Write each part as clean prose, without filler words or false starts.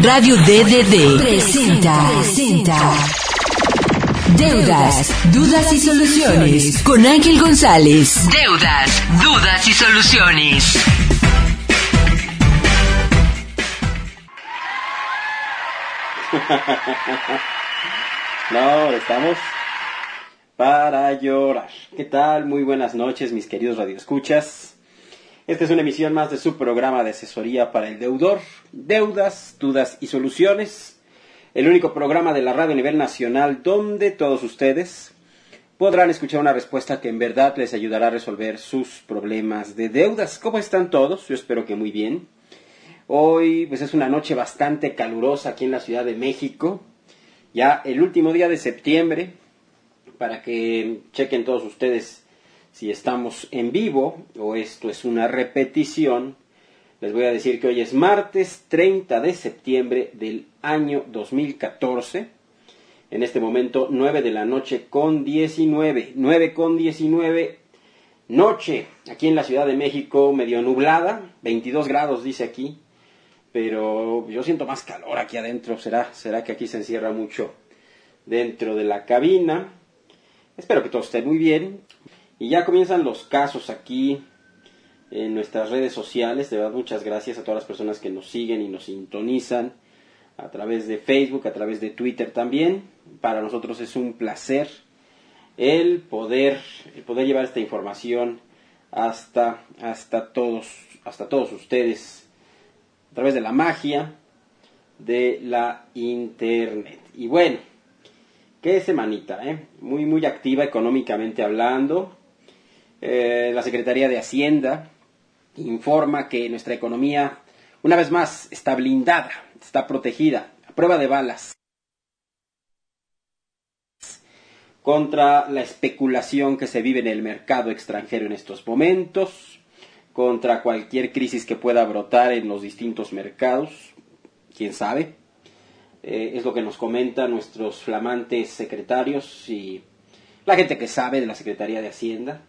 Radio DDD presenta Deudas, Dudas y Soluciones con Ángel González. Deudas, Dudas y Soluciones. No, estamos para llorar. ¿Qué tal? Muy buenas noches, mis queridos radioescuchas. Esta es una emisión más de su programa de asesoría para el deudor, Deudas, Dudas y Soluciones, el único programa de la radio a nivel nacional donde todos ustedes podrán escuchar una respuesta que en verdad les ayudará a resolver sus problemas de deudas. ¿Cómo están todos? Yo espero que muy bien. Hoy pues es una noche bastante calurosa aquí en la Ciudad de México, ya el último día de septiembre, para que chequen todos ustedes si estamos en vivo o esto es una repetición. Les voy a decir que hoy es martes 30 de septiembre del año 2014. En este momento 9 de la noche con 19. 9 con 19. Noche aquí en la Ciudad de México, medio nublada. 22 grados dice aquí. Pero yo siento más calor aquí adentro. ¿Será que aquí se encierra mucho dentro de la cabina? Espero que todo esté muy bien. Y ya comienzan los casos aquí en nuestras redes sociales. De verdad, muchas gracias a todas las personas que nos siguen y nos sintonizan a través de Facebook, a través de Twitter también. Para nosotros es un placer el poder llevar esta información hasta todos ustedes a través de la magia de la internet. Y bueno, qué semanita, muy activa económicamente hablando. La Secretaría de Hacienda informa que nuestra economía, una vez más, está blindada, está protegida, a prueba de balas, contra la especulación que se vive en el mercado extranjero en estos momentos, contra cualquier crisis que pueda brotar en los distintos mercados, quién sabe. Es lo que nos comentan nuestros flamantes secretarios y la gente que sabe de la Secretaría de Hacienda.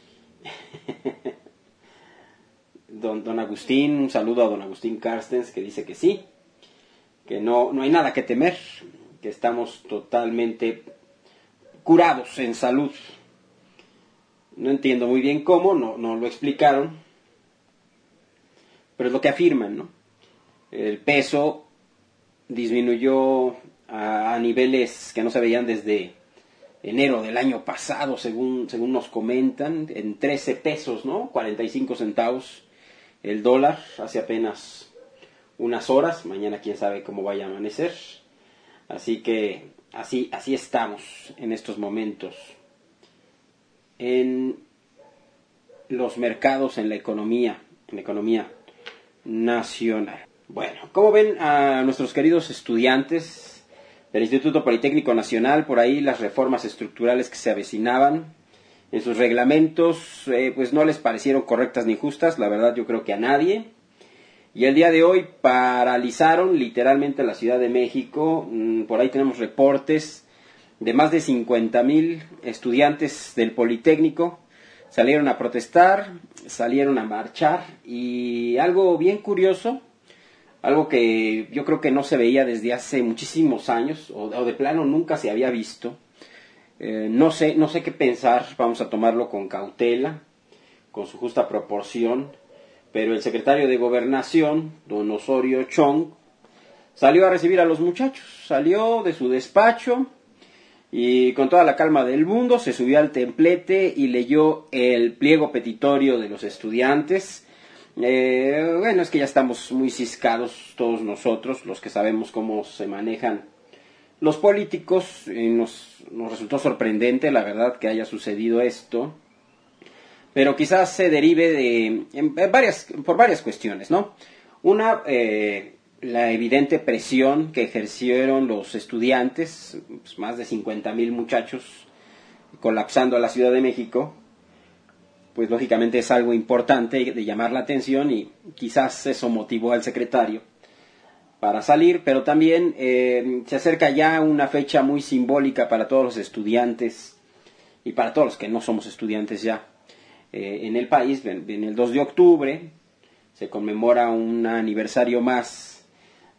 Don Agustín, un saludo a don Agustín Carstens, que dice que sí, que no hay nada que temer, que estamos totalmente curados en salud. No entiendo muy bien cómo, no lo explicaron, pero es lo que afirman, ¿no? El peso disminuyó a niveles que no se veían desde enero del año pasado, según nos comentan, en 13 pesos, ¿no? 45 centavos el dólar, hace apenas unas horas. Mañana quién sabe cómo vaya a amanecer. Así que así estamos en estos momentos en los mercados, en la economía nacional. Bueno, ¿cómo ven a nuestros queridos estudiantes del Instituto Politécnico Nacional? Por ahí las reformas estructurales que se avecinaban en sus reglamentos, pues no les parecieron correctas ni justas, la verdad yo creo que a nadie. Y el día de hoy paralizaron literalmente la Ciudad de México. Por ahí tenemos reportes de más de 50,000 estudiantes del Politécnico. Salieron a protestar, salieron a marchar, y algo bien curioso, algo que yo creo que no se veía desde hace muchísimos años, o de plano nunca se había visto. No sé qué pensar, vamos a tomarlo con cautela, con su justa proporción, pero el secretario de Gobernación, don Osorio Chong, salió a recibir a los muchachos, salió de su despacho y con toda la calma del mundo se subió al templete y leyó el pliego petitorio de los estudiantes. Bueno, es que ya estamos muy ciscados todos nosotros, los que sabemos cómo se manejan los políticos. Nos resultó sorprendente, la verdad, que haya sucedido esto, pero quizás se derive por varias cuestiones, ¿no? Una, la evidente presión que ejercieron los estudiantes, pues más de 50,000 muchachos colapsando a la Ciudad de México. Pues lógicamente es algo importante de llamar la atención, y quizás eso motivó al secretario para salir, pero también se acerca ya una fecha muy simbólica para todos los estudiantes y para todos los que no somos estudiantes ya en el país. En el 2 de octubre se conmemora un aniversario más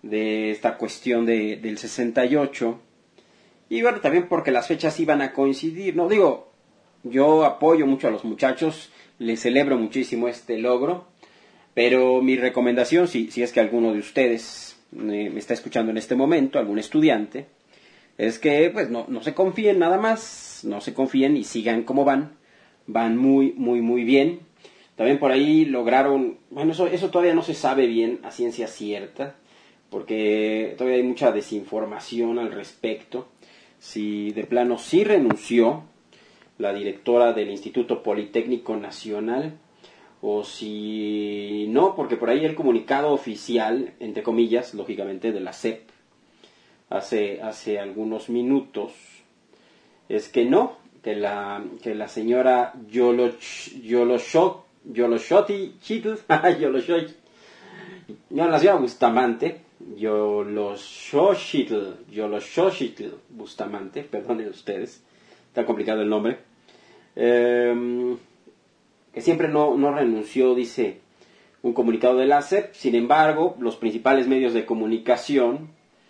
de esta cuestión del 68. Y bueno, también porque las fechas iban a coincidir, ¿no? Digo, yo apoyo mucho a los muchachos, les celebro muchísimo este logro, pero mi recomendación, si es que alguno de ustedes me está escuchando en este momento, algún estudiante, es que pues no se confíen nada más, no se confíen y sigan como van muy, muy, muy bien. También por ahí lograron, bueno, eso todavía no se sabe bien a ciencia cierta, porque todavía hay mucha desinformación al respecto. Si de plano sí renunció la directora del Instituto Politécnico Nacional, o si no, porque por ahí el comunicado oficial, entre comillas, lógicamente, de la SEP, hace algunos minutos, es que no, que la señora Yoloshoti no, la señora Bustamante, Yoloshochitl Bustamante, perdonen ustedes, está complicado el nombre, que siempre no renunció, dice un comunicado de la SEP. Sin embargo, los principales medios de comunicación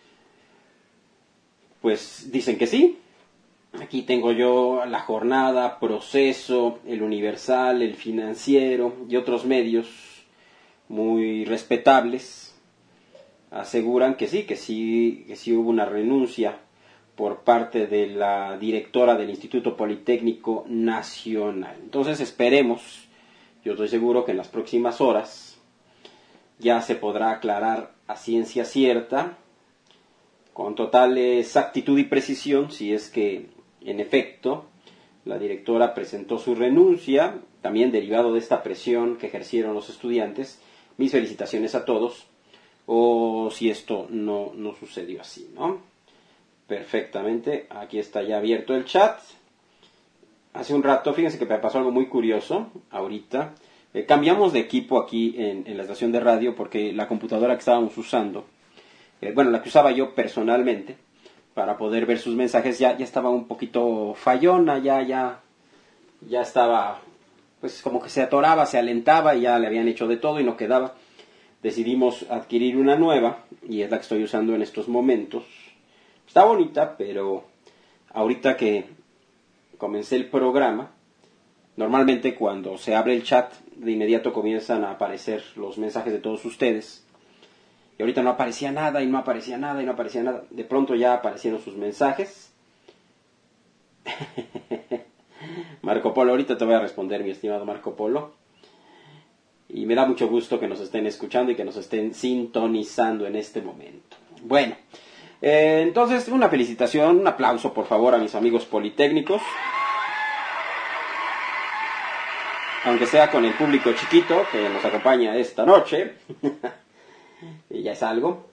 pues dicen que sí. Aquí tengo yo La Jornada, Proceso, El Universal, El Financiero y otros medios muy respetables aseguran que sí hubo una renuncia por parte de la directora del Instituto Politécnico Nacional. Entonces esperemos, yo estoy seguro que en las próximas horas ya se podrá aclarar a ciencia cierta, con total exactitud y precisión, si es que en efecto la directora presentó su renuncia, también derivado de esta presión que ejercieron los estudiantes. Mis felicitaciones a todos, o si esto no sucedió así, ¿no? Perfectamente, aquí está ya abierto el chat. Hace un rato, fíjense que me pasó algo muy curioso, ahorita. Cambiamos de equipo aquí en la estación de radio porque la computadora que estábamos usando, la que usaba yo personalmente, para poder ver sus mensajes, ya estaba un poquito fallona, ya estaba, pues como que se atoraba, se alentaba y ya le habían hecho de todo y no quedaba. Decidimos adquirir una nueva y es la que estoy usando en estos momentos. Está bonita, pero ahorita que comencé el programa, normalmente cuando se abre el chat, de inmediato comienzan a aparecer los mensajes de todos ustedes. Y ahorita no aparecía nada, y no aparecía nada, y no aparecía nada. De pronto ya aparecieron sus mensajes. Marco Polo, ahorita te voy a responder, mi estimado Marco Polo. Y me da mucho gusto que nos estén escuchando y que nos estén sintonizando en este momento. Bueno, entonces una felicitación, un aplauso por favor a mis amigos politécnicos. Aunque sea con el público chiquito que nos acompaña esta noche. Y ya es algo.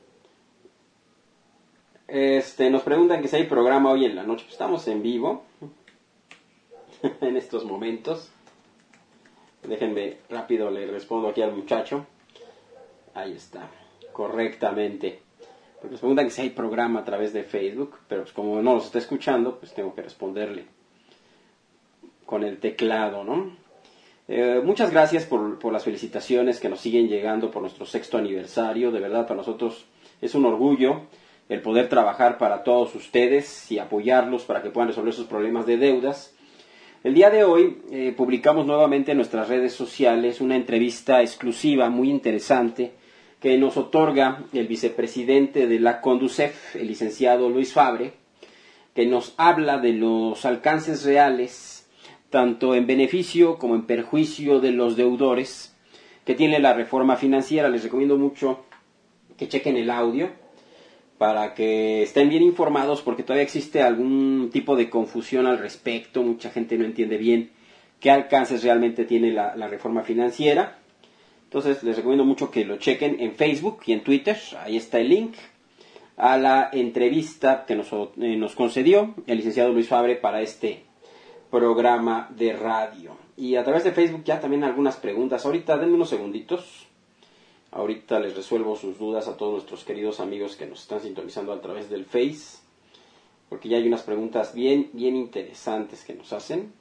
Nos preguntan que si hay programa hoy en la noche. Pues estamos en vivo en estos momentos. Déjenme rápido, le respondo aquí al muchacho. Ahí está, correctamente. Porque nos preguntan que si hay programa a través de Facebook, pero pues como no los está escuchando, pues tengo que responderle con el teclado, ¿no? Muchas gracias por las felicitaciones que nos siguen llegando por nuestro 6º aniversario. De verdad, para nosotros es un orgullo el poder trabajar para todos ustedes y apoyarlos para que puedan resolver sus problemas de deudas. El día de hoy publicamos nuevamente en nuestras redes sociales una entrevista exclusiva muy interesante que nos otorga el vicepresidente de la Conducef, el licenciado Luis Fabre, que nos habla de los alcances reales, tanto en beneficio como en perjuicio de los deudores, que tiene la reforma financiera. Les recomiendo mucho que chequen el audio para que estén bien informados, porque todavía existe algún tipo de confusión al respecto. Mucha gente no entiende bien qué alcances realmente tiene la reforma financiera. Entonces les recomiendo mucho que lo chequen en Facebook y en Twitter. Ahí está el link a la entrevista que nos concedió el licenciado Luis Fabre para este programa de radio. Y a través de Facebook ya también algunas preguntas. Ahorita denme unos segunditos. Ahorita les resuelvo sus dudas a todos nuestros queridos amigos que nos están sintonizando a través del Face, porque ya hay unas preguntas bien interesantes que nos hacen.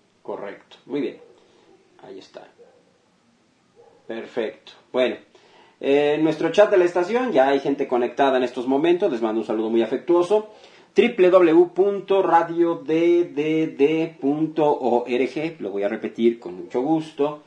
Correcto, muy bien. Ahí está. Perfecto. Bueno, Nuestro chat de la estación, ya hay gente conectada en estos momentos, les mando un saludo muy afectuoso. www.radioddd.org, lo voy a repetir con mucho gusto,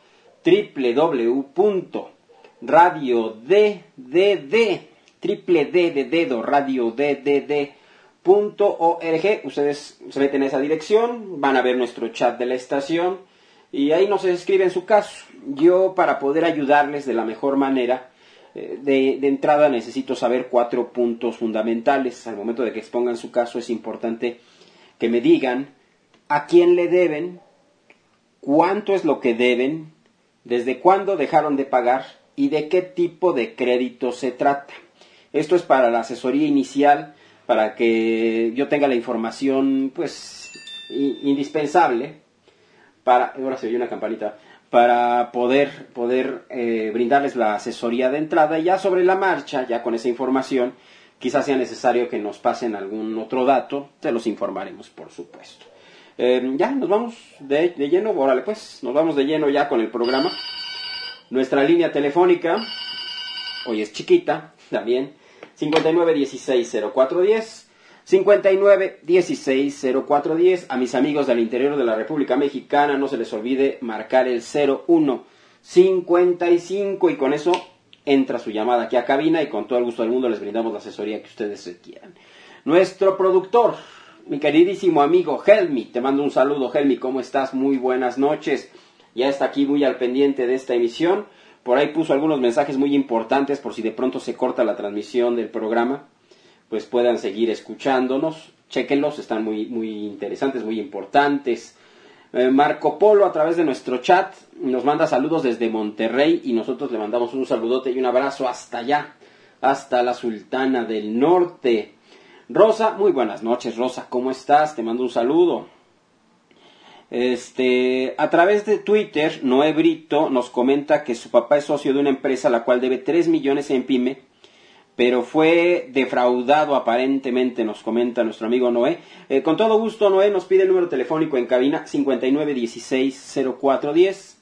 radioddd.org. Ustedes se meten en esa dirección, van a ver nuestro chat de la estación y ahí nos escriben su caso. Yo, para poder ayudarles de la mejor manera, de entrada necesito saber 4 puntos fundamentales. Al momento de que expongan su caso es importante que me digan a quién le deben, cuánto es lo que deben, desde cuándo dejaron de pagar y de qué tipo de crédito se trata. Esto es para la asesoría inicial, para que yo tenga la información pues indispensable para, ahora se oye una campanita, para poder brindarles la asesoría de entrada, y ya sobre la marcha, ya con esa información, quizás sea necesario que nos pasen algún otro dato, te los informaremos, por supuesto. Ya, nos vamos de lleno, órale pues, nos vamos de lleno ya con el programa. Nuestra línea telefónica, hoy es chiquita, también, 59160410, 59160410. A mis amigos del interior de la República Mexicana, no se les olvide marcar el 0155 y con eso entra su llamada aquí a cabina y con todo el gusto del mundo les brindamos la asesoría que ustedes quieran. Nuestro productor, mi queridísimo amigo Helmi, te mando un saludo. Helmi, ¿cómo estás? Muy buenas noches. Ya está aquí muy al pendiente de esta emisión. Por ahí puso algunos mensajes muy importantes por si de pronto se corta la transmisión del programa, pues puedan seguir escuchándonos. Chéquenlos, están muy, muy interesantes, muy importantes. Marco Polo, a través de nuestro chat, nos manda saludos desde Monterrey y nosotros le mandamos un saludote y un abrazo hasta allá, hasta la Sultana del Norte. Rosa, muy buenas noches, Rosa, ¿cómo estás? Te mando un saludo. A través de Twitter, Noé Brito nos comenta que su papá es socio de una empresa la cual debe 3 millones en PYME, pero fue defraudado aparentemente, nos comenta nuestro amigo Noé. Con todo gusto, Noé nos pide el número telefónico en cabina, 59160410,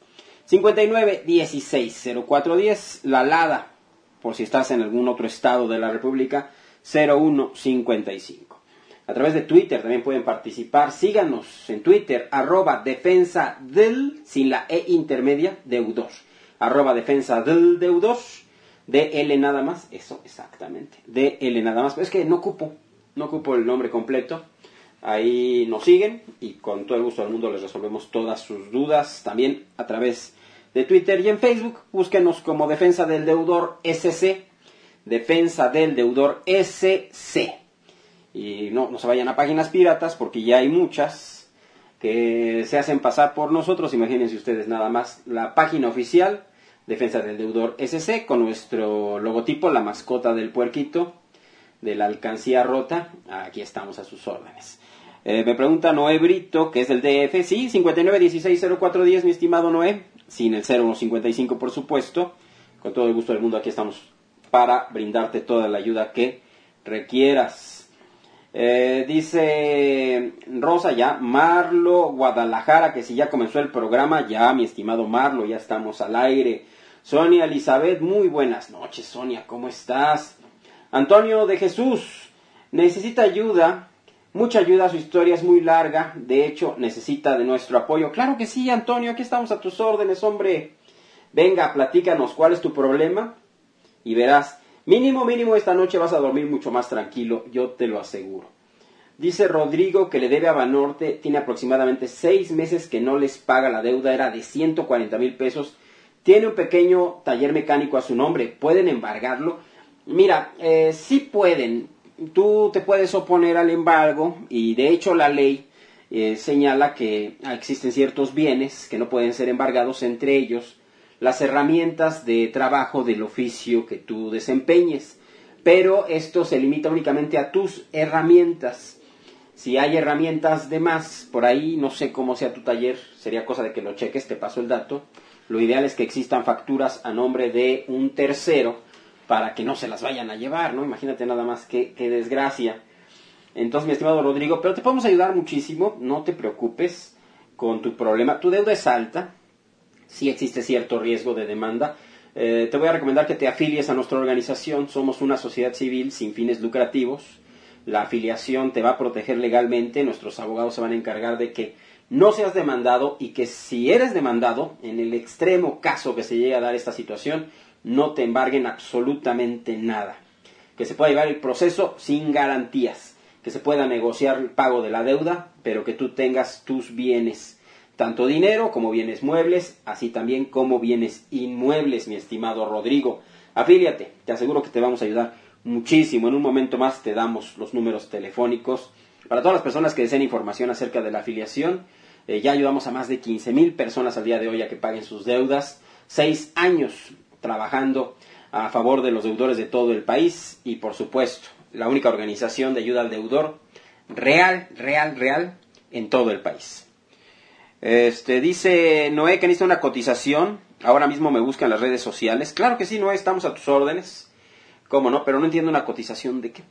59160410, la LADA, por si estás en algún otro estado de la República, 0155. A través de Twitter también pueden participar. Síganos en Twitter, @defensadel, sin la E intermedia, deudor. @defensadeldeudor, DL nada más, eso exactamente, DL nada más. Pero es que no ocupo el nombre completo. Ahí nos siguen y con todo el gusto del mundo les resolvemos todas sus dudas. También a través de Twitter y en Facebook, búsquenos como Defensa del Deudor SC. Defensa del Deudor SC. Y no se vayan a páginas piratas porque ya hay muchas que se hacen pasar por nosotros. Imagínense ustedes nada más la página oficial Defensa del Deudor SC con nuestro logotipo, la mascota del puerquito de la alcancía rota. Aquí estamos a sus órdenes. Me pregunta Noé Brito, que es del DF. Sí, 59160410, mi estimado Noé, sin el 0155 por supuesto. Con todo el gusto del mundo aquí estamos para brindarte toda la ayuda que requieras. Dice Rosa ya, Marlo Guadalajara, que si ya comenzó el programa, ya mi estimado Marlo, ya estamos al aire. Sonia Elizabeth, muy buenas noches Sonia, ¿cómo estás? Antonio de Jesús, necesita ayuda, mucha ayuda, su historia es muy larga, de hecho necesita de nuestro apoyo. Claro que sí, Antonio, aquí estamos a tus órdenes, hombre. Venga, platícanos cuál es tu problema y verás. Mínimo, esta noche vas a dormir mucho más tranquilo, yo te lo aseguro. Dice Rodrigo que le debe a Banorte, tiene aproximadamente 6 meses que no les paga la deuda, era de 140,000 pesos. Tiene un pequeño taller mecánico a su nombre, ¿pueden embargarlo? Mira, sí pueden, tú te puedes oponer al embargo y de hecho la ley señala que existen ciertos bienes que no pueden ser embargados, entre ellos las herramientas de trabajo del oficio que tú desempeñes, pero esto se limita únicamente a tus herramientas. Si hay herramientas de más, por ahí, no sé cómo sea tu taller, sería cosa de que lo cheques, te paso el dato. Lo ideal es que existan facturas a nombre de un tercero para que no se las vayan a llevar, ¿no? Imagínate nada más qué desgracia. Entonces, mi estimado Rodrigo, pero te podemos ayudar muchísimo, no te preocupes con tu problema. Tu deuda es alta. Sí existe cierto riesgo de demanda, Te voy a recomendar que te afilies a nuestra organización. Somos una sociedad civil sin fines lucrativos. La afiliación te va a proteger legalmente. Nuestros abogados se van a encargar de que no seas demandado y que si eres demandado, en el extremo caso que se llegue a dar esta situación, no te embarguen absolutamente nada. Que se pueda llevar el proceso sin garantías. Que se pueda negociar el pago de la deuda, pero que tú tengas tus bienes. Tanto dinero como bienes muebles, así también como bienes inmuebles, mi estimado Rodrigo. Afíliate, te aseguro que te vamos a ayudar muchísimo. En un momento más te damos los números telefónicos. Para todas las personas que deseen información acerca de la afiliación, ya ayudamos a más de 15,000 personas al día de hoy a que paguen sus deudas. 6 años trabajando a favor de los deudores de todo el país y, por supuesto, la única organización de ayuda al deudor real en todo el país. Dice Noé que necesita una cotización. Ahora mismo me busca en las redes sociales. Claro que sí, Noé, estamos a tus órdenes. ¿Cómo no? Pero no entiendo una cotización de qué.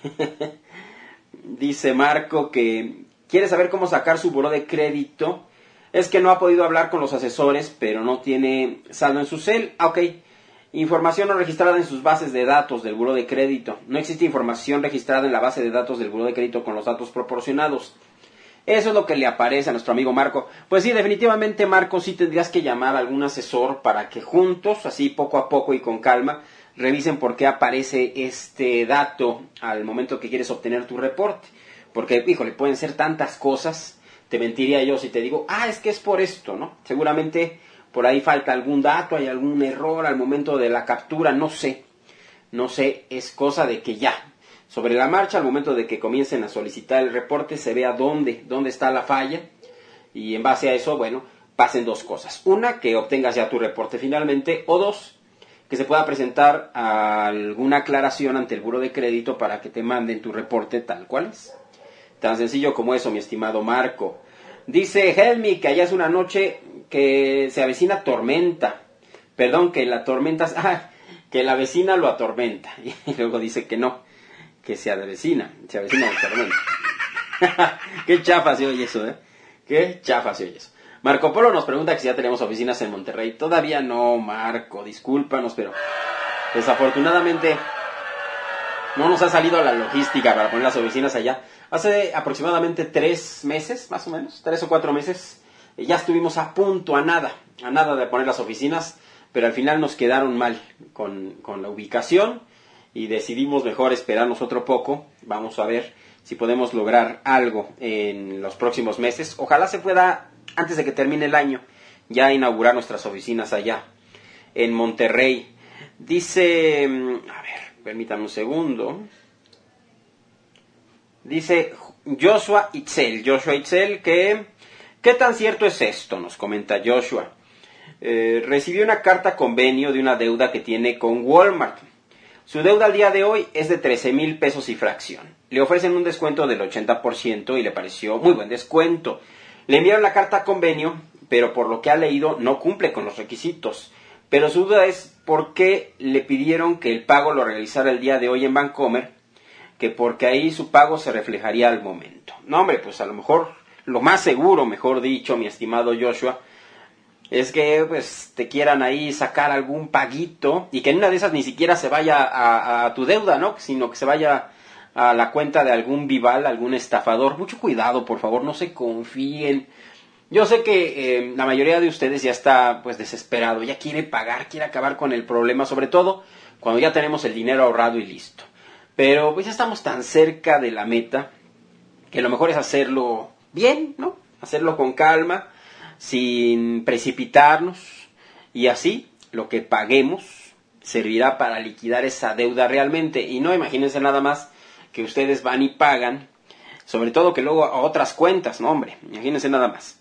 Dice Marco que quiere saber cómo sacar su buró de crédito. Es que no ha podido hablar con los asesores, pero no tiene saldo en su cel. Ok. Información no registrada en sus bases de datos del buró de crédito. No existe información registrada en la base de datos del buró de crédito con los datos proporcionados. Eso es lo que le aparece a nuestro amigo Marco. Pues sí, definitivamente, Marco, sí tendrías que llamar a algún asesor para que juntos, así poco a poco y con calma, revisen por qué aparece este dato al momento que quieres obtener tu reporte. Porque, híjole, pueden ser tantas cosas. Te mentiría yo si te digo, es que es por esto, ¿no? Seguramente por ahí falta algún dato, hay algún error al momento de la captura, no sé. No sé, es cosa de que ya, sobre la marcha, al momento de que comiencen a solicitar el reporte, se vea dónde está la falla. Y en base a eso, bueno, pasen dos cosas. Una, que obtengas ya tu reporte finalmente. O dos, que se pueda presentar alguna aclaración ante el buró de crédito para que te manden tu reporte tal cual es. Tan sencillo como eso, mi estimado Marco. Dice Helmi que allá es una noche que se avecina tormenta. Perdón, que la tormenta... que la vecina lo atormenta. Y luego dice que no, que se avecina la tormenta. Qué chafa se oye eso, Qué chafa se oye eso. Marco Polo nos pregunta que si ya tenemos oficinas en Monterrey. Todavía no, Marco, discúlpanos, pero desafortunadamente no nos ha salido la logística para poner las oficinas allá. Hace aproximadamente 3 meses, más o menos, 3 o 4 meses, ya estuvimos a punto, a nada de poner las oficinas, pero al final nos quedaron mal con la ubicación y decidimos mejor esperarnos otro poco. Vamos a ver si podemos lograr algo en los próximos meses. Ojalá se pueda, antes de que termine el año, ya inaugurar nuestras oficinas allá en Monterrey. Dice, a ver, permítanme un segundo. Dice Joshua Itzel, que ¿qué tan cierto es esto? Nos comenta Joshua. Recibió una carta convenio de una deuda que tiene con Walmart. Su deuda al día de hoy es de 13,000 pesos y fracción. Le ofrecen un descuento del 80% y le pareció muy buen descuento. Le enviaron la carta convenio, pero por lo que ha leído no cumple con los requisitos. Pero su duda es por qué le pidieron que el pago lo realizara el día de hoy en Bancomer, que porque ahí su pago se reflejaría al momento. No, hombre, pues a lo mejor, lo más seguro, mejor dicho, mi estimado Joshua, es que pues te quieran ahí sacar algún paguito y que en una de esas ni siquiera se vaya a tu deuda, ¿no? Sino que se vaya a la cuenta de algún vival, algún estafador. Mucho cuidado, por favor, no se confíen. Yo sé que la mayoría de ustedes ya está pues desesperado, ya quiere pagar, quiere acabar con el problema, sobre todo cuando ya tenemos el dinero ahorrado y listo. Pero pues ya estamos tan cerca de la meta que lo mejor es hacerlo bien, ¿no? Hacerlo con calma, sin precipitarnos, y así lo que paguemos servirá para liquidar esa deuda realmente. Y no, imagínense nada más que ustedes van y pagan, sobre todo que luego a otras cuentas, no hombre, imagínense nada más.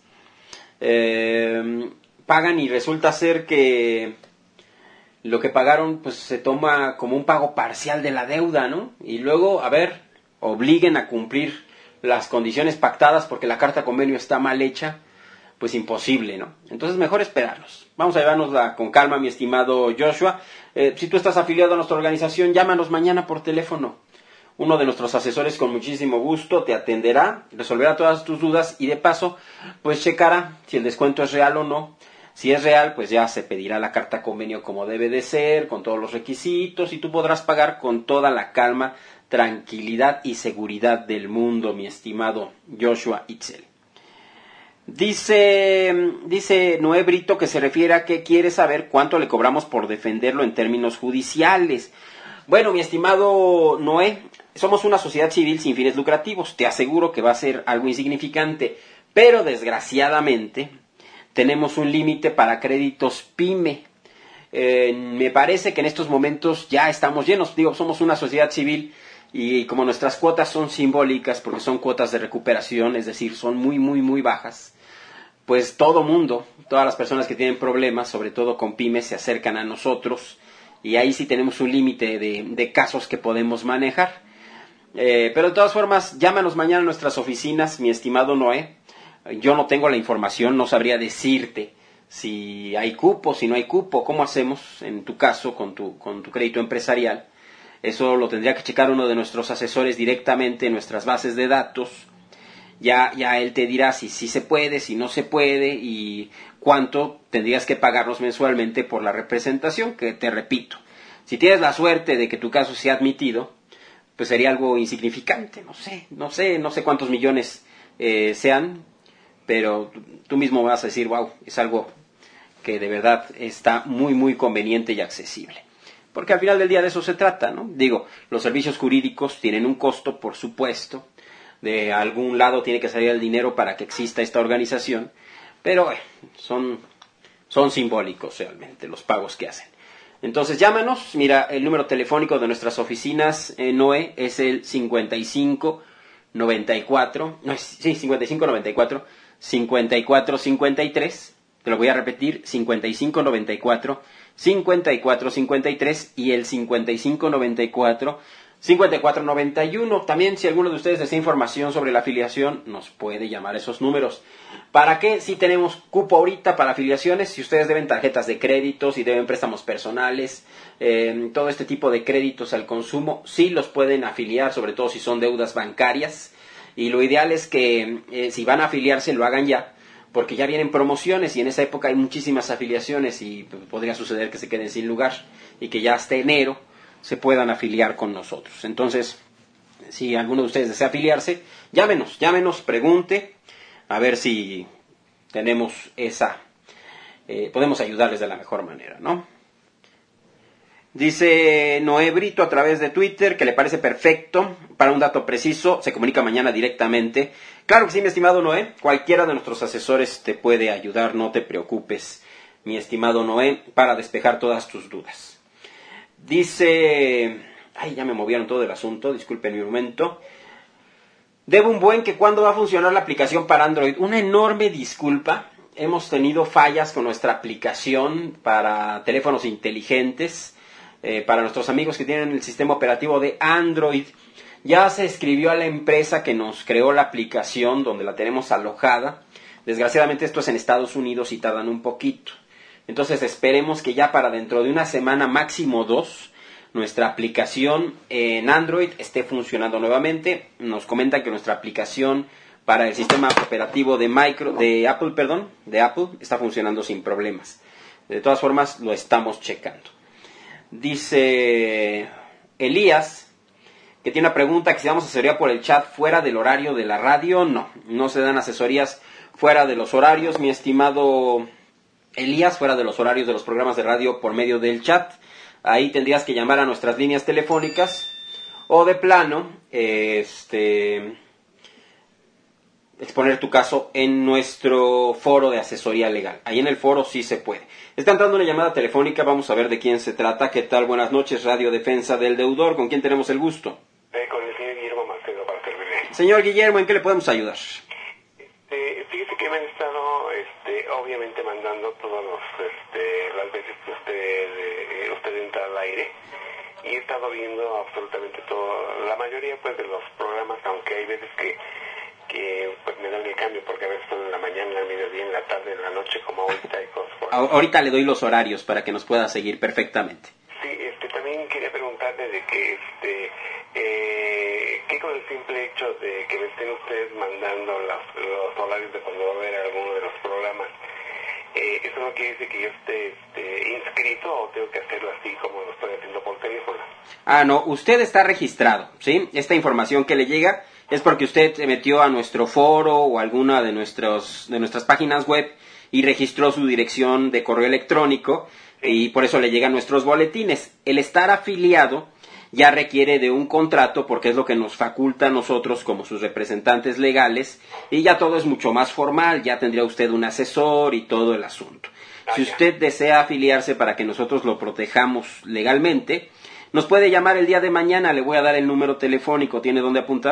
Pagan y resulta ser que lo que pagaron pues se toma como un pago parcial de la deuda, ¿no? Y luego, a ver, obliguen a cumplir las condiciones pactadas porque la carta convenio está mal hecha, pues imposible, ¿no? Entonces mejor esperarnos. Vamos a llevárnosla con calma, mi estimado Joshua. Si tú estás afiliado a nuestra organización, llámanos mañana por teléfono. Uno de nuestros asesores con muchísimo gusto te atenderá, resolverá todas tus dudas y de paso, pues checará si el descuento es real o no. Si es real, pues ya se pedirá la carta convenio como debe de ser, con todos los requisitos, y tú podrás pagar con toda la calma, tranquilidad y seguridad del mundo, mi estimado Joshua Itzel. Dice Noé Brito que se refiere a que quiere saber cuánto le cobramos por defenderlo en términos judiciales. Bueno, mi estimado Noé, somos una sociedad civil sin fines lucrativos. Te aseguro que va a ser algo insignificante, pero desgraciadamente tenemos un límite para créditos PYME. Me parece que en estos momentos ya estamos llenos. Digo, somos una sociedad civil y como nuestras cuotas son simbólicas porque son cuotas de recuperación, es decir, son muy, muy, muy bajas, pues todo mundo, todas las personas que tienen problemas, sobre todo con pymes, se acercan a nosotros y ahí sí tenemos un límite de casos que podemos manejar. Pero de todas formas, llámanos mañana a nuestras oficinas, mi estimado Noé. Yo no tengo la información, no sabría decirte si hay cupo, si no hay cupo, cómo hacemos en tu caso con tu crédito empresarial. Eso lo tendría que checar uno de nuestros asesores directamente en nuestras bases de datos. Ya él te dirá si sí se puede, si no se puede y cuánto tendrías que pagarnos mensualmente por la representación, que te repito, si tienes la suerte de que tu caso sea admitido, pues sería algo insignificante, no sé cuántos millones sean, pero tú mismo vas a decir, wow, es algo que de verdad está muy, muy conveniente y accesible. Porque al final del día de eso se trata, ¿no? Digo, los servicios jurídicos tienen un costo, por supuesto. De algún lado tiene que salir el dinero para que exista esta organización, pero son simbólicos realmente los pagos que hacen. Entonces llámanos, mira, el número telefónico de nuestras oficinas, Noé, es el 5594, 5453, te lo voy a repetir, 5594-5453 y el 5594-5491. También si alguno de ustedes desea información sobre la afiliación, nos puede llamar esos números. ¿Para qué? Si tenemos cupo ahorita para afiliaciones, si ustedes deben tarjetas de crédito, si deben préstamos personales, todo este tipo de créditos al consumo, sí los pueden afiliar, sobre todo si son deudas bancarias. Y lo ideal es que si van a afiliarse lo hagan ya, porque ya vienen promociones y en esa época hay muchísimas afiliaciones y podría suceder que se queden sin lugar y que ya hasta enero se puedan afiliar con nosotros. Entonces, si alguno de ustedes desea afiliarse, llámenos, pregunte, a ver si tenemos podemos ayudarles de la mejor manera, ¿no? Dice Noé Brito a través de Twitter que le parece perfecto. Para un dato preciso, se comunica mañana directamente. Claro que sí, mi estimado Noé. Cualquiera de nuestros asesores te puede ayudar. No te preocupes, mi estimado Noé, para despejar todas tus dudas. Dice... Ay, ya me movieron todo el asunto. Disculpen un momento. Debo un buen que cuándo va a funcionar la aplicación para Android. Una enorme disculpa. Hemos tenido fallas con nuestra aplicación para teléfonos inteligentes. Para nuestros amigos que tienen el sistema operativo de Android, ya se escribió a la empresa que nos creó la aplicación donde la tenemos alojada. Desgraciadamente esto es en Estados Unidos y tardan un poquito. Entonces esperemos que ya para dentro de una semana, máximo 2, nuestra aplicación en Android esté funcionando nuevamente. Nos comentan que nuestra aplicación para el sistema operativo de Apple está funcionando sin problemas. De todas formas, lo estamos checando. Dice Elías que tiene una pregunta, que si damos asesoría por el chat fuera del horario de la radio. No se dan asesorías fuera de los horarios, mi estimado Elías, fuera de los horarios de los programas de radio por medio del chat. Ahí tendrías que llamar a nuestras líneas telefónicas o de plano exponer tu caso en nuestro foro de asesoría legal. Ahí en el foro sí se puede. Está entrando una llamada telefónica, vamos a ver de quién se trata. ¿Qué tal? Buenas noches, Radio Defensa del Deudor. ¿Con quién tenemos el gusto? Con el señor Guillermo Macedo, para servirle. Señor Guillermo, ¿en qué le podemos ayudar? Fíjese que me han estado, obviamente mandando todas las veces que usted entra al aire. Y he estado viendo absolutamente todo, la mayoría pues de los programas, aunque hay veces que pues me dan el cambio porque a veces son en la mañana, al mediodía, en la tarde, en la noche, como ahorita y cosas por ahí. Ahorita le doy los horarios para que nos pueda seguir perfectamente. Sí, también quería preguntarle de que que con el simple hecho de que me estén ustedes mandando los horarios de cuando va a haber alguno de los programas, eso no quiere decir que yo esté inscrito o tengo que hacerlo así como lo estoy haciendo por teléfono. Ah, no, usted está registrado, ¿sí? Esta información que le llega es porque usted se metió a nuestro foro o alguna de nuestras páginas web y registró su dirección de correo electrónico y por eso le llegan nuestros boletines. El estar afiliado ya requiere de un contrato porque es lo que nos faculta a nosotros como sus representantes legales y ya todo es mucho más formal, ya tendría usted un asesor y todo el asunto. Si usted desea afiliarse para que nosotros lo protejamos legalmente, nos puede llamar el día de mañana, le voy a dar el número telefónico, ¿tiene dónde apuntar?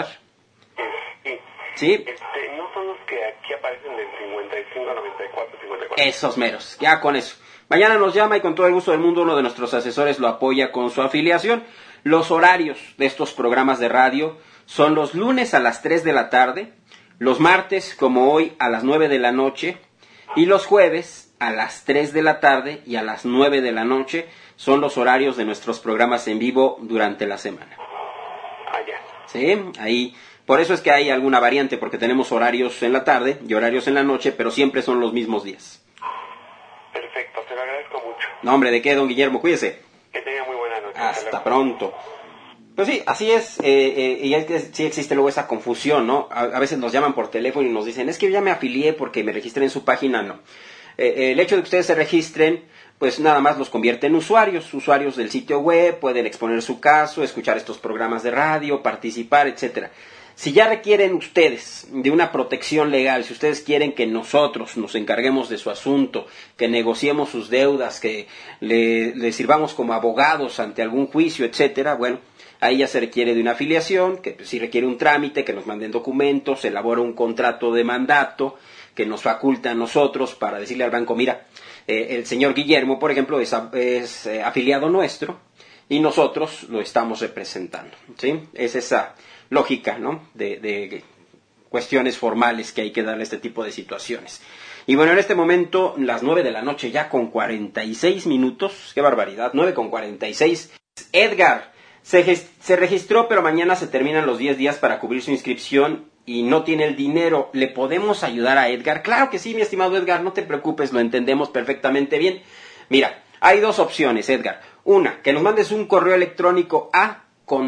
Sí. No son los que aquí aparecen del 55, 94, 54. Esos meros, ya con eso. Mañana nos llama y con todo el gusto del mundo uno de nuestros asesores lo apoya con su afiliación. Los horarios de estos programas de radio son los lunes a las 3 de la tarde, los martes como hoy a las 9 de la noche y los jueves a las 3 de la tarde y a las 9 de la noche son los horarios de nuestros programas en vivo durante la semana. Ya. Sí, ahí, por eso es que hay alguna variante, porque tenemos horarios en la tarde y horarios en la noche, pero siempre son los mismos días. Perfecto, te lo agradezco mucho. No, hombre, ¿de qué, don Guillermo? Cuídese. Que tenga muy buena noche. Hasta pronto. Pues sí, así es, y es que sí existe luego esa confusión, ¿no? A veces nos llaman por teléfono y nos dicen, es que yo ya me afilié porque me registré en su página, no. El hecho de que ustedes se registren, pues nada más los convierte en usuarios del sitio web, pueden exponer su caso, escuchar estos programas de radio, participar, etcétera. Si ya requieren ustedes de una protección legal, si ustedes quieren que nosotros nos encarguemos de su asunto, que negociemos sus deudas, que le sirvamos como abogados ante algún juicio, etcétera, bueno, ahí ya se requiere de una afiliación, que pues, sí requiere un trámite, que nos manden documentos, se elabora un contrato de mandato que nos faculta a nosotros para decirle al banco, mira, el señor Guillermo, por ejemplo, es afiliado nuestro y nosotros lo estamos representando, ¿sí? Es esa lógica, ¿no? De cuestiones formales que hay que darle a este tipo de situaciones. Y bueno, en este momento, las 9 de la noche ya con 46 minutos, qué barbaridad, 9 con 46. Edgar se registró, pero mañana se terminan los 10 días para cubrir su inscripción y no tiene el dinero. ¿Le podemos ayudar a Edgar? Claro que sí, mi estimado Edgar, no te preocupes, lo entendemos perfectamente bien. Mira, hay dos opciones, Edgar. Una, que nos mandes un correo electrónico a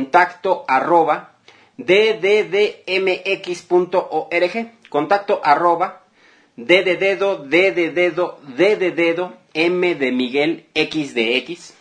contacto@dddmx.org, contacto@d de Miguel, X de X,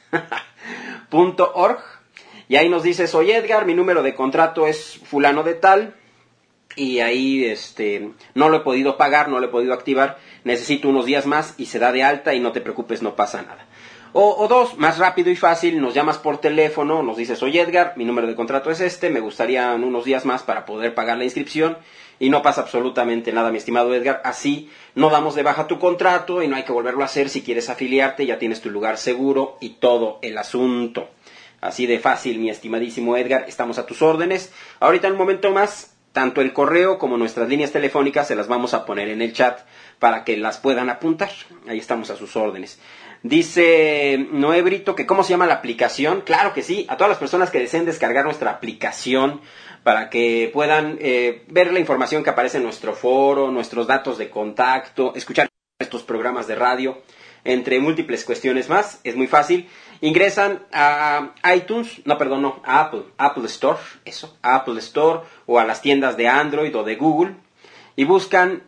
.org, y ahí nos dices, oye Edgar, mi número de contrato es fulano de tal, y ahí no lo he podido pagar, no lo he podido activar, necesito unos días más y se da de alta y no te preocupes, no pasa nada. O dos, más rápido y fácil, nos llamas por teléfono, nos dices, oye Edgar, mi número de contrato es este, me gustaría unos días más para poder pagar la inscripción y no pasa absolutamente nada, mi estimado Edgar. Así no damos de baja tu contrato y no hay que volverlo a hacer. Si quieres afiliarte, ya tienes tu lugar seguro y todo el asunto. Así de fácil, mi estimadísimo Edgar, estamos a tus órdenes. Ahorita en un momento más, tanto el correo como nuestras líneas telefónicas se las vamos a poner en el chat para que las puedan apuntar. Ahí estamos a sus órdenes. Dice Noé Brito que ¿cómo se llama la aplicación? Claro que sí, a todas las personas que deseen descargar nuestra aplicación para que puedan ver la información que aparece en nuestro foro, nuestros datos de contacto, escuchar estos programas de radio, entre múltiples cuestiones más, es muy fácil. Ingresan a iTunes, a Apple Store, Apple Store, o a las tiendas de Android o de Google, y buscan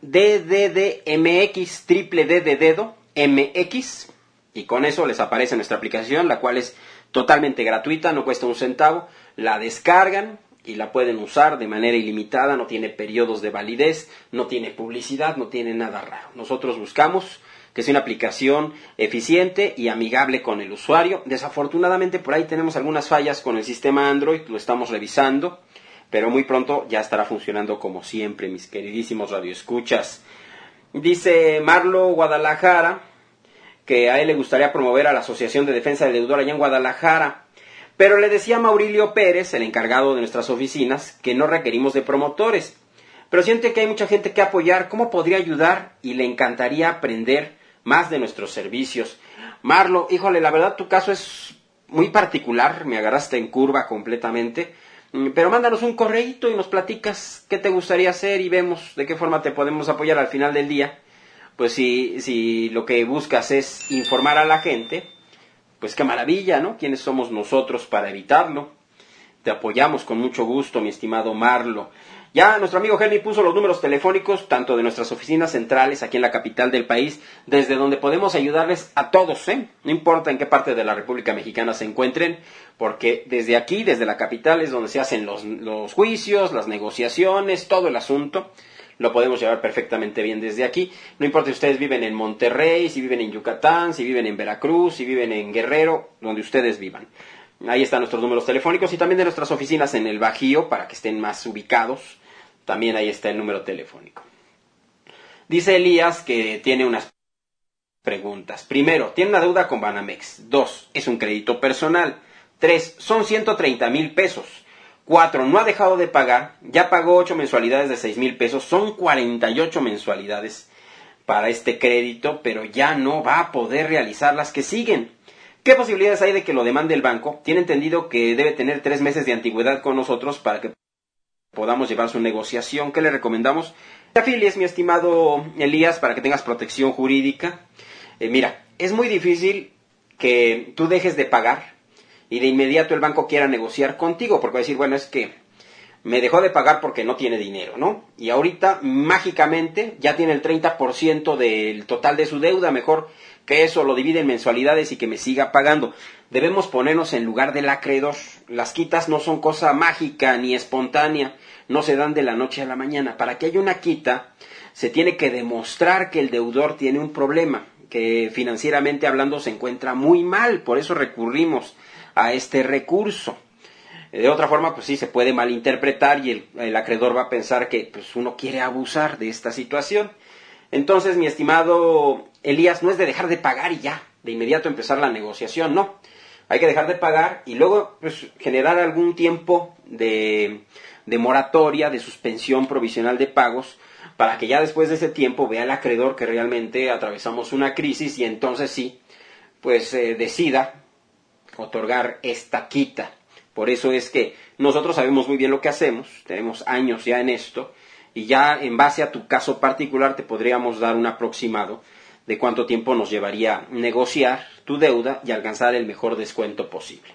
DDDMX, triple D de dedo, MX, y con eso les aparece nuestra aplicación, la cual es totalmente gratuita, no cuesta un centavo, la descargan y la pueden usar de manera ilimitada, no tiene periodos de validez, no tiene publicidad, no tiene nada raro. Nosotros buscamos que sea una aplicación eficiente y amigable con el usuario. Desafortunadamente por ahí tenemos algunas fallas con el sistema Android, lo estamos revisando, pero muy pronto ya estará funcionando como siempre, mis queridísimos radioescuchas. Dice Marlo Guadalajara que a él le gustaría promover a la Asociación de Defensa del Deudor allá en Guadalajara, pero le decía a Maurilio Pérez, el encargado de nuestras oficinas, que no requerimos de promotores, pero siente que hay mucha gente que apoyar. ¿Cómo podría ayudar? Y le encantaría aprender más de nuestros servicios. Marlo, híjole, la verdad tu caso es muy particular, me agarraste en curva completamente, pero mándanos un correíto y nos platicas qué te gustaría hacer y vemos de qué forma te podemos apoyar al final del día, pues si lo que buscas es informar a la gente, pues qué maravilla, ¿no? ¿Quiénes somos nosotros para evitarlo? Te apoyamos con mucho gusto, mi estimado Marlo. Ya nuestro amigo Helmi puso los números telefónicos, tanto de nuestras oficinas centrales aquí en la capital del país, desde donde podemos ayudarles a todos, no importa en qué parte de la República Mexicana se encuentren, porque desde aquí, desde la capital, es donde se hacen los juicios, las negociaciones, todo el asunto. Lo podemos llevar perfectamente bien desde aquí. No importa si ustedes viven en Monterrey, si viven en Yucatán, si viven en Veracruz, si viven en Guerrero, donde ustedes vivan. Ahí están nuestros números telefónicos y también de nuestras oficinas en el Bajío, para que estén más ubicados. También ahí está el número telefónico. Dice Elías que tiene unas preguntas. Primero, tiene una deuda con Banamex. 2, es un crédito personal. 3, son 130,000 pesos. 4, no ha dejado de pagar. Ya pagó 8 mensualidades de 6,000 pesos. Son 48 mensualidades para este crédito, pero ya no va a poder realizar las que siguen. ¿Qué posibilidades hay de que lo demande el banco? Tiene entendido que debe tener 3 meses de antigüedad con nosotros para que podamos llevar su negociación. ¿Qué le recomendamos? Te afilies, mi estimado Elías, para que tengas protección jurídica. Mira, es muy difícil que tú dejes de pagar y de inmediato el banco quiera negociar contigo, porque va a decir, bueno, es que me dejó de pagar porque no tiene dinero, ¿no? Y ahorita, mágicamente, ya tiene el 30% del total de su deuda. Mejor que eso lo divide en mensualidades y que me siga pagando. Debemos ponernos en lugar del acreedor. Las quitas no son cosa mágica ni espontánea, no se dan de la noche a la mañana. Para que haya una quita, se tiene que demostrar que el deudor tiene un problema, que financieramente hablando se encuentra muy mal, por eso recurrimos a este recurso. De otra forma, pues sí, se puede malinterpretar y el acreedor va a pensar que pues, uno quiere abusar de esta situación. Entonces, mi estimado Elías, no es de dejar de pagar y ya, de inmediato empezar la negociación, no. Hay que dejar de pagar y luego pues, generar algún tiempo de moratoria, de suspensión provisional de pagos, para que ya después de ese tiempo vea el acreedor que realmente atravesamos una crisis y entonces sí, pues decida otorgar esta quita. Por eso es que nosotros sabemos muy bien lo que hacemos, tenemos años ya en esto, y ya en base a tu caso particular te podríamos dar un aproximado de cuánto tiempo nos llevaría negociar tu deuda y alcanzar el mejor descuento posible.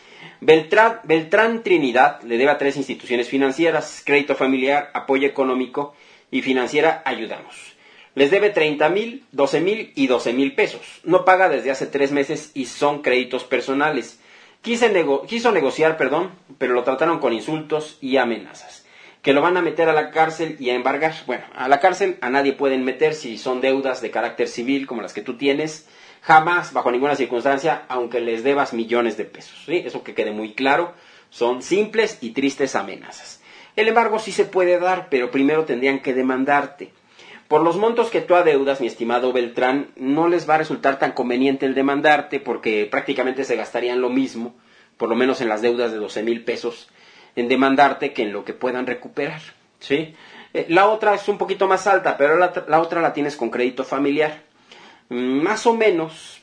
Beltrán Trinidad le debe a 3 instituciones financieras: Crédito Familiar, Apoyo Económico y Financiera Ayudamos. Les debe 30,000, 12,000 y 12,000 pesos. No paga desde hace 3 meses y son créditos personales. Quiso negociar, pero lo trataron con insultos y amenazas. Que lo van a meter a la cárcel y a embargar. Bueno, a la cárcel a nadie pueden meter si son deudas de carácter civil como las que tú tienes. Jamás, bajo ninguna circunstancia, aunque les debas millones de pesos. ¿Sí? Eso que quede muy claro. Son simples y tristes amenazas. El embargo sí se puede dar, pero primero tendrían que demandarte. Por los montos que tú adeudas, mi estimado Beltrán, no les va a resultar tan conveniente el demandarte porque prácticamente se gastarían lo mismo, por lo menos en las deudas de 12,000 pesos, en demandarte que en lo que puedan recuperar, ¿sí? La otra es un poquito más alta, pero la otra la tienes con crédito familiar. Más o menos,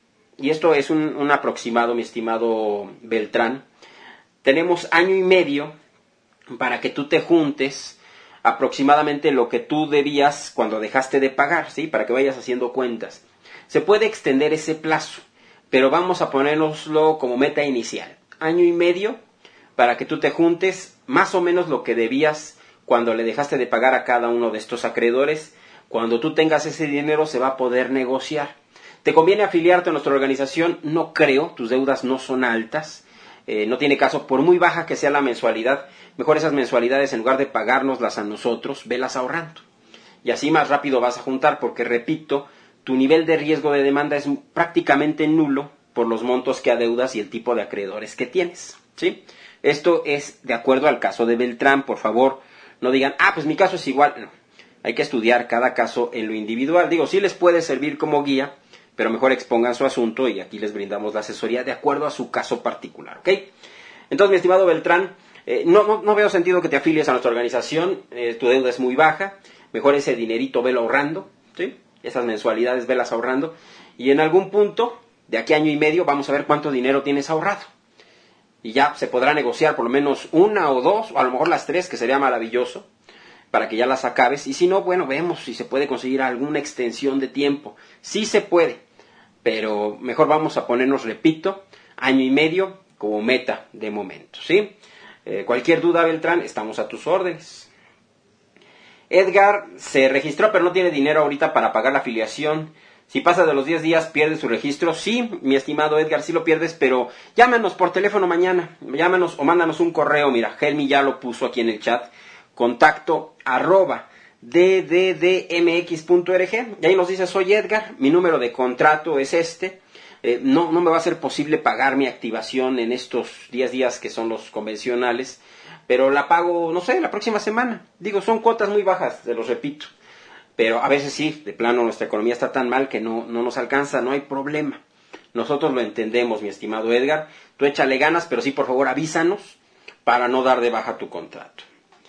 y esto es un aproximado, mi estimado Beltrán, tenemos 1 año y medio para que tú te juntes aproximadamente lo que tú debías cuando dejaste de pagar, ¿sí? Para que vayas haciendo cuentas. Se puede extender ese plazo, pero vamos a ponérnoslo como meta inicial. 1 año y medio para que tú te juntes más o menos lo que debías cuando le dejaste de pagar a cada uno de estos acreedores. Cuando tú tengas ese dinero se va a poder negociar. ¿Te conviene afiliarte a nuestra organización? No creo, tus deudas no son altas. No tiene caso, por muy baja que sea la mensualidad, mejor esas mensualidades en lugar de pagárnoslas a nosotros, velas ahorrando. Y así más rápido vas a juntar porque, repito, tu nivel de riesgo de demanda es prácticamente nulo por los montos que adeudas y el tipo de acreedores que tienes, ¿sí? Esto es de acuerdo al caso de Beltrán, por favor, no digan, pues mi caso es igual. No, hay que estudiar cada caso en lo individual. Digo, sí les puede servir como guía, pero mejor expongan su asunto y aquí les brindamos la asesoría de acuerdo a su caso particular, ¿ok? Entonces, mi estimado Beltrán, no veo sentido que te afilies a nuestra organización, tu deuda es muy baja, mejor ese dinerito velo ahorrando, ¿sí? Esas mensualidades velas ahorrando, y en algún punto, de aquí a 1 año y medio, vamos a ver cuánto dinero tienes ahorrado. Y ya se podrá negociar por lo menos 1 o 2, o a lo mejor las 3, que sería maravilloso, para que ya las acabes. Y si no, bueno, vemos si se puede conseguir alguna extensión de tiempo. Sí se puede, pero mejor vamos a ponernos, repito, 1 año y medio como meta de momento, ¿sí? Cualquier duda, Beltrán, estamos a tus órdenes. Edgar se registró, pero no tiene dinero ahorita para pagar la afiliación. Si pasa de los 10 días, pierde su registro. Sí, mi estimado Edgar, sí lo pierdes, pero llámanos por teléfono mañana. Llámanos o mándanos un correo. Mira, Helmi ya lo puso aquí en el chat. contacto@dddmx.org. Y ahí nos dice, soy Edgar, mi número de contrato es este. No me va a ser posible pagar mi activación en estos 10 días que son los convencionales, pero la pago, no sé, la próxima semana. Digo, son cuotas muy bajas, te los repito. Pero a veces sí, de plano nuestra economía está tan mal que no nos alcanza, no hay problema. Nosotros lo entendemos, mi estimado Edgar. Tú échale ganas, pero sí, por favor, avísanos para no dar de baja tu contrato.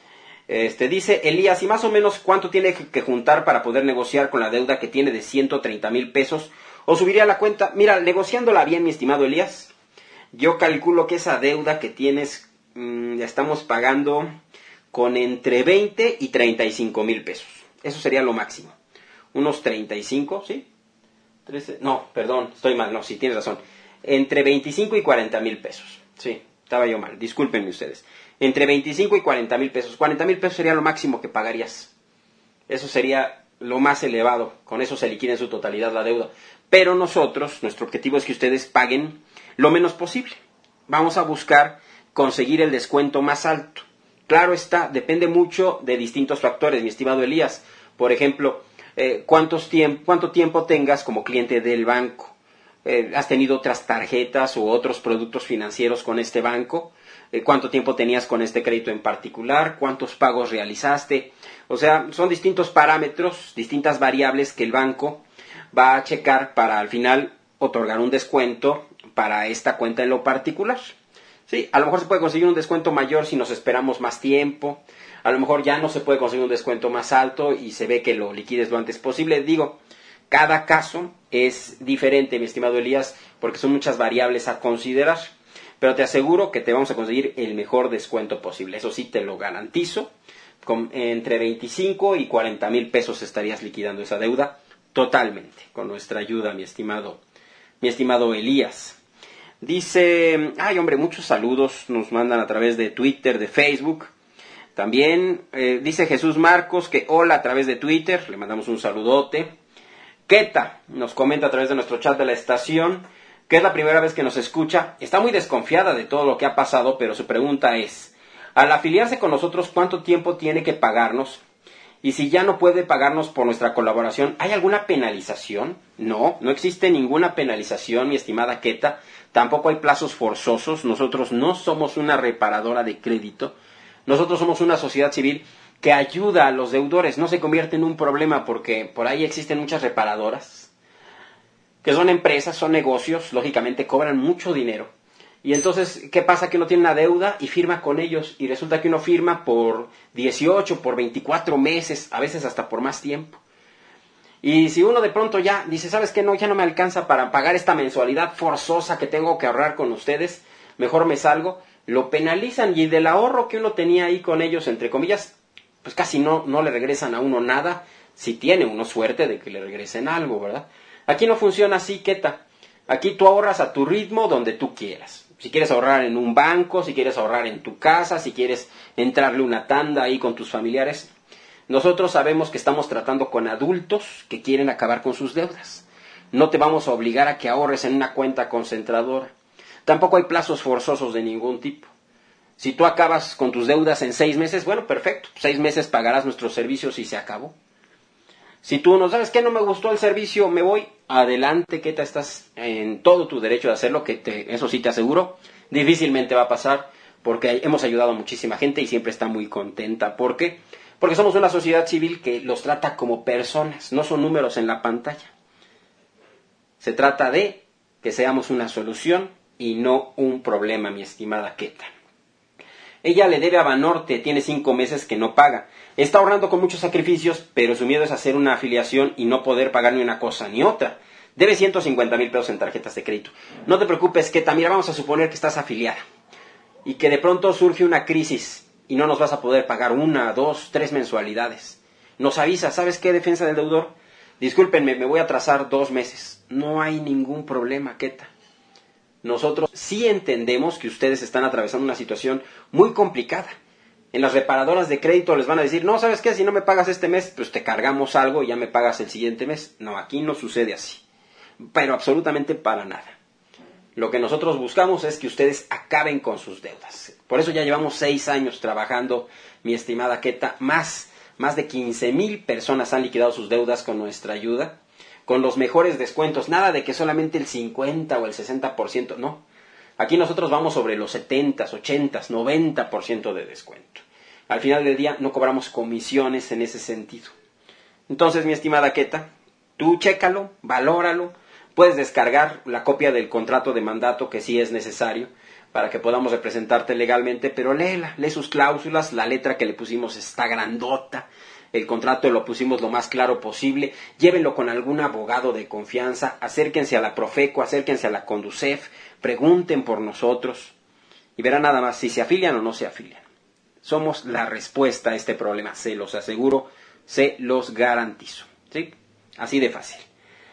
Dice Elías, ¿y más o menos cuánto tiene que juntar para poder negociar con la deuda que tiene de 130,000 pesos? ¿O subiría la cuenta? Mira, negociándola bien, mi estimado Elías, yo calculo que esa deuda que tienes la estamos pagando con entre 20 y 35,000 pesos. Eso sería lo máximo. Unos 35, ¿sí? 13, no, perdón, estoy mal, no, sí, tienes razón. Entre 25 y 40,000 pesos. Sí, estaba yo mal, discúlpenme ustedes. Entre 25 y 40,000 pesos. 40,000 pesos sería lo máximo que pagarías. Eso sería lo más elevado. Con eso se liquida en su totalidad la deuda. Pero nosotros, nuestro objetivo es que ustedes paguen lo menos posible. Vamos a buscar conseguir el descuento más alto. Claro está, depende mucho de distintos factores, mi estimado Elías. Por ejemplo, cuánto tiempo tengas como cliente del banco. ¿Has tenido otras tarjetas u otros productos financieros con este banco? ¿Cuánto tiempo tenías con este crédito en particular? ¿Cuántos pagos realizaste? O sea, son distintos parámetros, distintas variables que el banco va a checar para al final otorgar un descuento para esta cuenta en lo particular. Sí, a lo mejor se puede conseguir un descuento mayor si nos esperamos más tiempo. A lo mejor ya no se puede conseguir un descuento más alto y se ve que lo liquides lo antes posible. Digo, cada caso es diferente, mi estimado Elías, porque son muchas variables a considerar. Pero te aseguro que te vamos a conseguir el mejor descuento posible. Eso sí, te lo garantizo. Entre 25 y 40,000 pesos estarías liquidando esa deuda totalmente, con nuestra ayuda, mi estimado Elías. Dice, ay hombre, muchos saludos nos mandan a través de Twitter, de Facebook. También dice Jesús Marcos que hola a través de Twitter, le mandamos un saludote. Keta nos comenta a través de nuestro chat de la estación que es la primera vez que nos escucha. Está muy desconfiada de todo lo que ha pasado, pero su pregunta es, al afiliarse con nosotros, ¿cuánto tiempo tiene que pagarnos? Y si ya no puede pagarnos por nuestra colaboración, ¿hay alguna penalización? No existe ninguna penalización, mi estimada Keta. Tampoco hay plazos forzosos. Nosotros no somos una reparadora de crédito. Nosotros somos una sociedad civil que ayuda a los deudores. No se convierte en un problema porque por ahí existen muchas reparadoras, que son empresas, son negocios, lógicamente cobran mucho dinero. Y entonces, ¿qué pasa? Que uno tiene una deuda y firma con ellos. Y resulta que uno firma por 18, por 24 meses, a veces hasta por más tiempo. Y si uno de pronto ya dice, ¿sabes qué? No, ya no me alcanza para pagar esta mensualidad forzosa que tengo que ahorrar con ustedes, mejor me salgo, lo penalizan. Y del ahorro que uno tenía ahí con ellos, entre comillas, pues casi no le regresan a uno nada, si tiene uno suerte de que le regresen algo, ¿verdad? Aquí no funciona así, Keta. Aquí tú ahorras a tu ritmo donde tú quieras. Si quieres ahorrar en un banco, si quieres ahorrar en tu casa, si quieres entrarle una tanda ahí con tus familiares. Nosotros sabemos que estamos tratando con adultos que quieren acabar con sus deudas. No te vamos a obligar a que ahorres en una cuenta concentradora. Tampoco hay plazos forzosos de ningún tipo. Si tú acabas con tus deudas en 6 meses, bueno, perfecto. 6 meses pagarás nuestros servicios y se acabó. Si tú no sabes que no me gustó el servicio, me voy, adelante, que te estás en todo tu derecho de hacerlo, eso sí te aseguro, difícilmente va a pasar, porque hemos ayudado a muchísima gente y siempre está muy contenta. ¿Por qué? Porque somos una sociedad civil que los trata como personas, no son números en la pantalla. Se trata de que seamos una solución y no un problema, mi estimada Keta. Ella le debe a Banorte, tiene 5 meses que no paga. Está ahorrando con muchos sacrificios, pero su miedo es hacer una afiliación y no poder pagar ni una cosa ni otra. Debe 150,000 pesos en tarjetas de crédito. No te preocupes, Keta, mira, vamos a suponer que estás afiliada y que de pronto surge una crisis y no nos vas a poder pagar 1, 2, 3 mensualidades. Nos avisa, ¿sabes qué, defensa del deudor? Discúlpenme, me voy a atrasar 2 meses. No hay ningún problema, Queta. Nosotros sí entendemos que ustedes están atravesando una situación muy complicada. En las reparadoras de crédito les van a decir, no, ¿sabes qué? Si no me pagas este mes, pues te cargamos algo y ya me pagas el siguiente mes. No, aquí no sucede así. Pero absolutamente para nada. Lo que nosotros buscamos es que ustedes acaben con sus deudas. Por eso ya llevamos 6 años trabajando, mi estimada Queta. Más de 15,000 personas han liquidado sus deudas con nuestra ayuda, con los mejores descuentos. Nada de que solamente el 50 o el 60%, no. Aquí nosotros vamos sobre los 70, 80, 90% de descuento. Al final del día no cobramos comisiones en ese sentido. Entonces, mi estimada Queta, tú chécalo, valóralo. Puedes descargar la copia del contrato de mandato, que sí es necesario, para que podamos representarte legalmente, pero léela, lee sus cláusulas, la letra que le pusimos está grandota, el contrato lo pusimos lo más claro posible, llévenlo con algún abogado de confianza, acérquense a la Profeco, acérquense a la Conducef, pregunten por nosotros, y verán nada más si se afilian o no se afilian. Somos la respuesta a este problema, se los aseguro, se los garantizo, ¿sí? Así de fácil.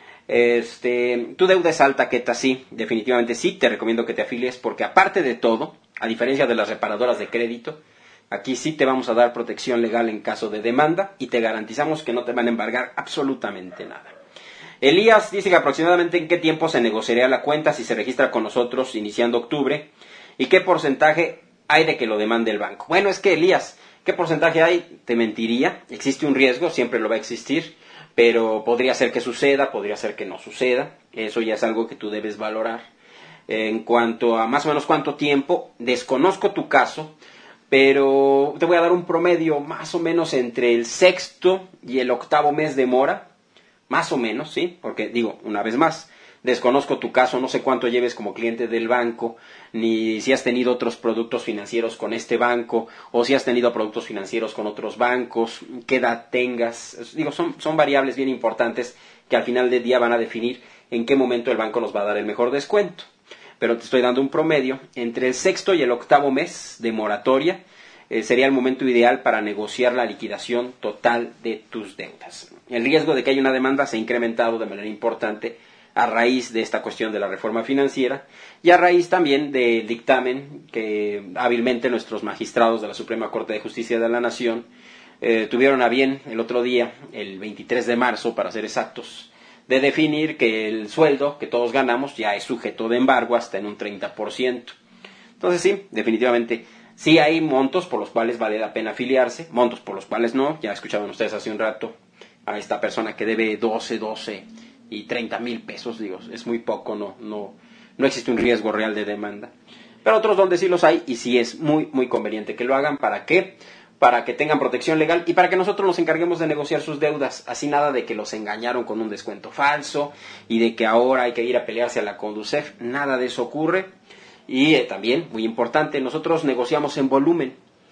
Tu deuda es alta, Queta, sí, definitivamente sí, te recomiendo que te afilies porque aparte de todo, a diferencia de las reparadoras de crédito, aquí sí te vamos a dar protección legal en caso de demanda y te garantizamos que no te van a embargar absolutamente nada. Elías dice que aproximadamente en qué tiempo se negociaría la cuenta si se registra con nosotros iniciando octubre y qué porcentaje hay de que lo demande el banco. Bueno, es que Elías, ¿qué porcentaje hay? Te mentiría, existe un riesgo, siempre lo va a existir. Pero podría ser que suceda, podría ser que no suceda. Eso ya es algo que tú debes valorar. En cuanto a más o menos cuánto tiempo, desconozco tu caso, pero te voy a dar un promedio más o menos entre el 6º y el 8º mes de mora. Más o menos, ¿sí? Porque digo, una vez más, desconozco tu caso, no sé cuánto lleves como cliente del banco, ni si has tenido otros productos financieros con este banco, o si has tenido productos financieros con otros bancos, qué edad tengas. Digo, son variables bien importantes que al final del día van a definir en qué momento el banco nos va a dar el mejor descuento. Pero te estoy dando un promedio. Entre el 6º y el 8º mes de moratoria sería el momento ideal para negociar la liquidación total de tus deudas. El riesgo de que haya una demanda se ha incrementado de manera importante a raíz de esta cuestión de la reforma financiera y a raíz también del dictamen que hábilmente nuestros magistrados de la Suprema Corte de Justicia de la Nación tuvieron a bien el otro día, el 23 de marzo para ser exactos, de definir que el sueldo que todos ganamos ya es sujeto de embargo hasta en un 30%. Entonces sí, definitivamente sí hay montos por los cuales vale la pena afiliarse, montos por los cuales no. Ya escuchaban ustedes hace un rato a esta persona que debe 12 y 30,000 pesos, digo, es muy poco, no existe un riesgo real de demanda. Pero otros donde sí los hay y sí es muy, muy conveniente que lo hagan. ¿Para qué? Para que tengan protección legal y para que nosotros nos encarguemos de negociar sus deudas. Así nada de que los engañaron con un descuento falso y de que ahora hay que ir a pelearse a la Conducef. Nada de eso ocurre. Y también, muy importante, nosotros negociamos en volumen.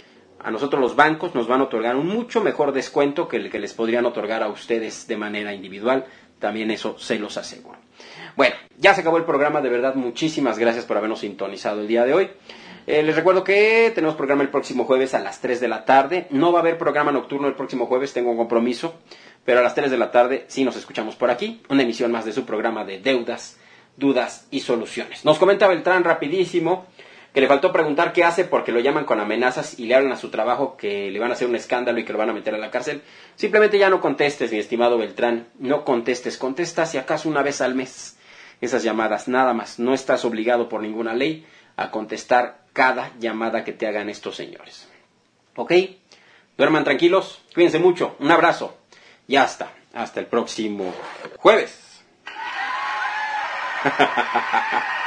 A nosotros los bancos nos van a otorgar un mucho mejor descuento que el que les podrían otorgar a ustedes de manera individual. También eso se los aseguro. Bueno, ya se acabó el programa, de verdad, muchísimas gracias por habernos sintonizado el día de hoy. Les recuerdo que tenemos programa el próximo jueves a las 3 de la tarde. No va a haber programa nocturno el próximo jueves, tengo un compromiso, pero a las 3 de la tarde sí nos escuchamos por aquí. Una emisión más de su programa de deudas, dudas y soluciones. Nos comenta Beltrán rapidísimo que le faltó preguntar qué hace porque lo llaman con amenazas y le hablan a su trabajo que le van a hacer un escándalo y que lo van a meter a la cárcel. Simplemente ya no contestes, mi estimado Beltrán, no contestes, contesta si acaso una vez al mes esas llamadas, nada más. No estás obligado por ninguna ley a contestar cada llamada que te hagan estos señores. ¿Ok? Duerman tranquilos, cuídense mucho, un abrazo y hasta el próximo jueves.